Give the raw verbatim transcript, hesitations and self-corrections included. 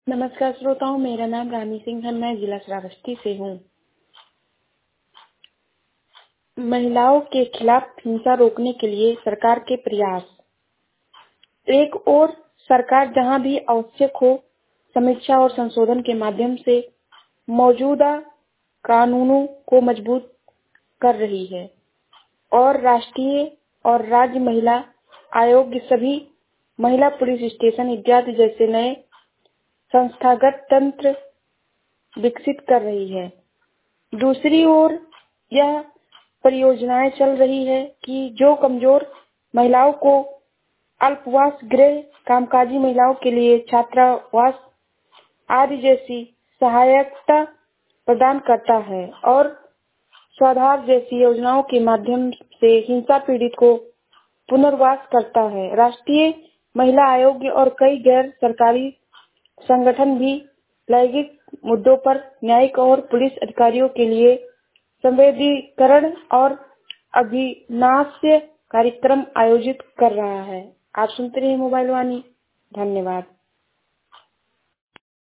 नमस्कार श्रोताओं, मेरा नाम रानी सिंह है। मैं जिला श्रावस्ती से हूँ। महिलाओं के खिलाफ हिंसा रोकने के लिए सरकार के प्रयास। एक ओर सरकार जहाँ भी आवश्यक हो समीक्षा और संशोधन के माध्यम से मौजूदा कानूनों को मजबूत कर रही है और राष्ट्रीय और राज्य महिला आयोग सभी महिला पुलिस स्टेशन इत्यादि जैसे नए संस्थागत तंत्र विकसित कर रही है। दूसरी ओर यह परियोजनाएं चल रही है कि जो कमजोर महिलाओं को अल्पवास गृह, कामकाजी महिलाओं के लिए छात्रावास आदि जैसी सहायता प्रदान करता है और स्वाधार जैसी योजनाओं के माध्यम से हिंसा पीड़ित को पुनर्वास करता है। राष्ट्रीय महिला आयोग और कई गैर सरकारी संगठन भी लैंगिक मुद्दों पर न्यायिक और पुलिस अधिकारियों के लिए संवेदीकरण और अभिनाश्य कार्यक्रम आयोजित कर रहा है। आप सुनते रहिए मोबाइल वाणी। धन्यवाद।